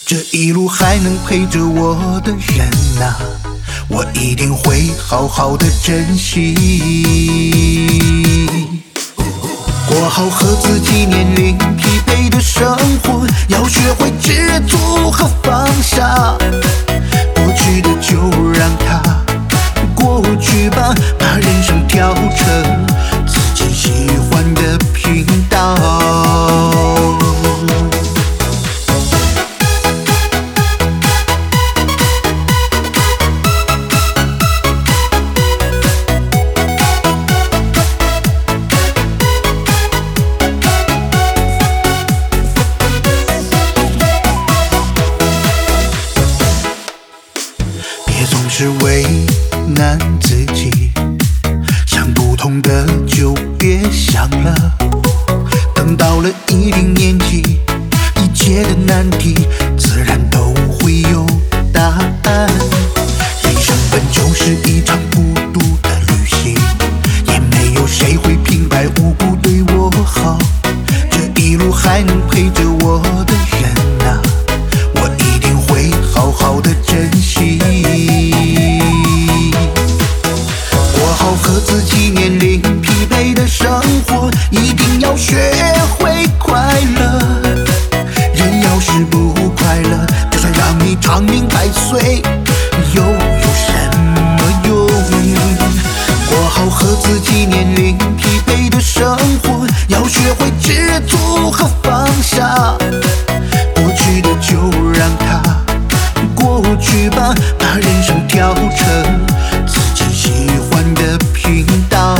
这一路还能陪着我的人啊，我一定会好好的珍惜。过好和自己年龄匹配的生活，要学会知足和放下。过去的就让它过去吧，把人生调成自己喜欢的频道。别总是为难自己，想不通的就别想了。等到了一定年纪，一切的难题自然都会有答案。人生本就是一场孤独的旅行，也没有谁会平白无故对我好。这一路还能陪着我的人啊，我一定会好好的珍惜。过好和自己年龄匹配的生活，一定要学会快乐。人要是不快乐，就算让你长命百岁，又有什么用？过好和自己年龄匹配的生活，要学会知足和放下。过去的就让它过去吧，把人生调成自己喜欢的频道。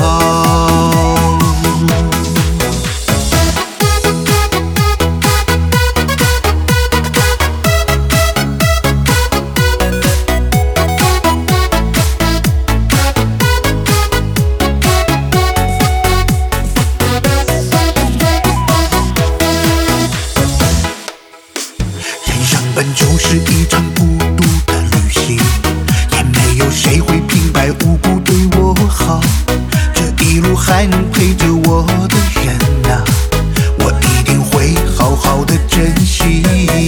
人生本就是一场孤独的旅行，也没有谁会平白无故对我好。这一路还能陪着我的人啊，我一定会好好的珍惜。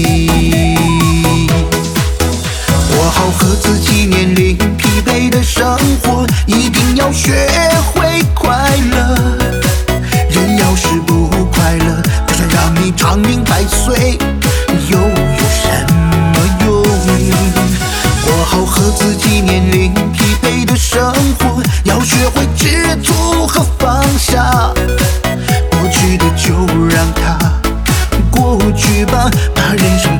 过好和自己年龄匹配的生活，一定要学会快乐。人要是不快乐，就算让你长命百岁，又有什么用？过好和自己年龄匹配的生活，要学会知足和放下。过去的就让它过去吧，把人生